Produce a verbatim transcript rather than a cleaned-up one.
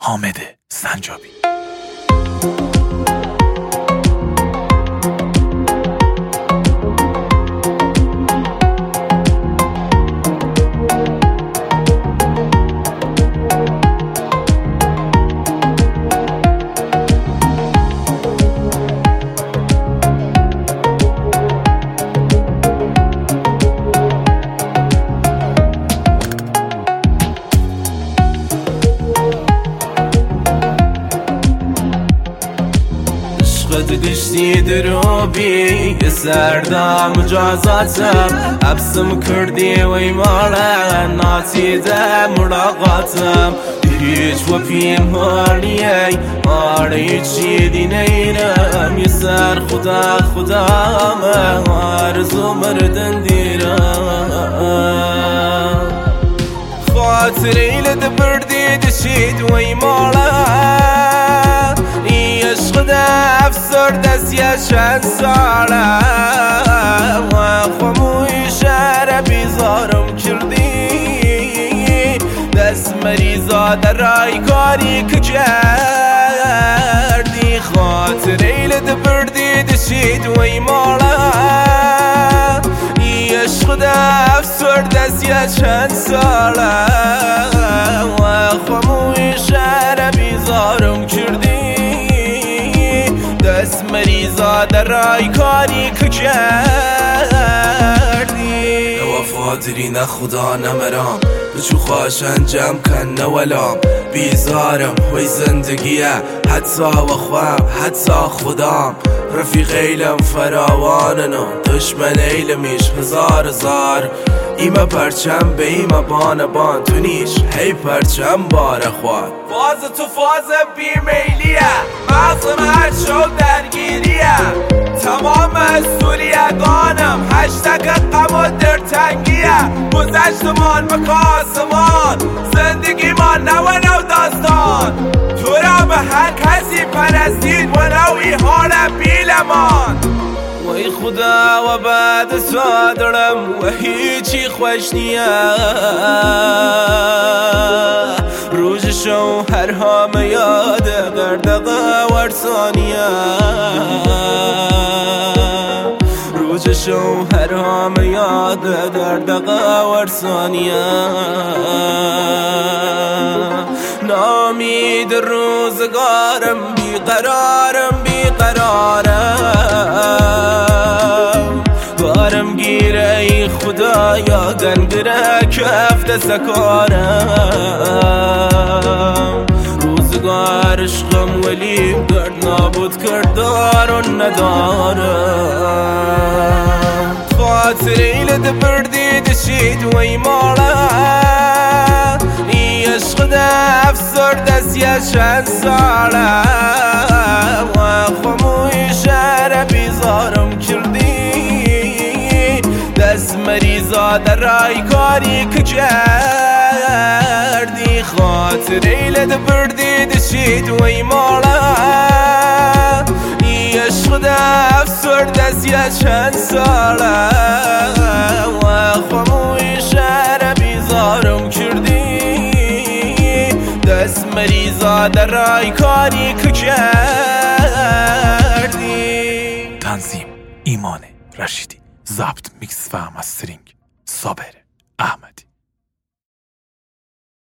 حامد سنجابی. گشتی دروبی یه سردم مجازاتم حبسم کردی وی مالا ناتیده ملاقاتم هیچ و پیم هالیه آره چی دی نیرم یه سر خدا خدا آرزو مردن دیرم خاطری لد بردی دشید وی مالا عشق افسرد از یه چند ساله و خموی شهر بیزارم کردی دست مریضا در رای کاری که کردی خاطره لد بردی دشید وی مالا عشق افسرد از یه چند ساله و خموی شهر بیزارم کردی دست مریضا در رای کاری که کردی وفادری نه خدا نمرام بچو خواش انجام کن نولام بیزارم وی زندگیه حتی و خوام حتی خدام رفیق ایلم فراواننو دشمن ایلمیش هزار هزار ایمه پرچم به ایمه بان بان تو نیش هی پرچم باره خواد فاز تو فاز بیمیلیه مغزم هر شو درگیریه تمام سوریگانم هشتگ غم و درتنگیه گذشتمان مکاسمان زندگی ما نو نو داستان تو را به هر کسی پرستید و نوی حال بیلمان وی خدا و بعد صادرم و هیچی خوش نیه روز شوهر همه یاده گردقه ورسانیه روز شوهر همه یاده گردقه ورسانیه نامید روزگارم بیقرارم بیقرارم بارم گیره ای خدایا گنگره کفت سکارم روزگار عشقم ولیم گرد نابود کردار و ندارم خاطری لد بردی دشید وی مالا ای عشق افسرد از یه چند ساله و خموی شهر بیزارم کردی دست مریضا در رای کاری که کردی خاطری لد بردی دشید وی مالا ای عشق افسرد از یه چند ساله و خموی شهر بیزارم کردی دست مریضا در رای کاری که کردی. تنظیم ایمان رشیدی، ضبط میکس و مسترینگ صابر احمدی.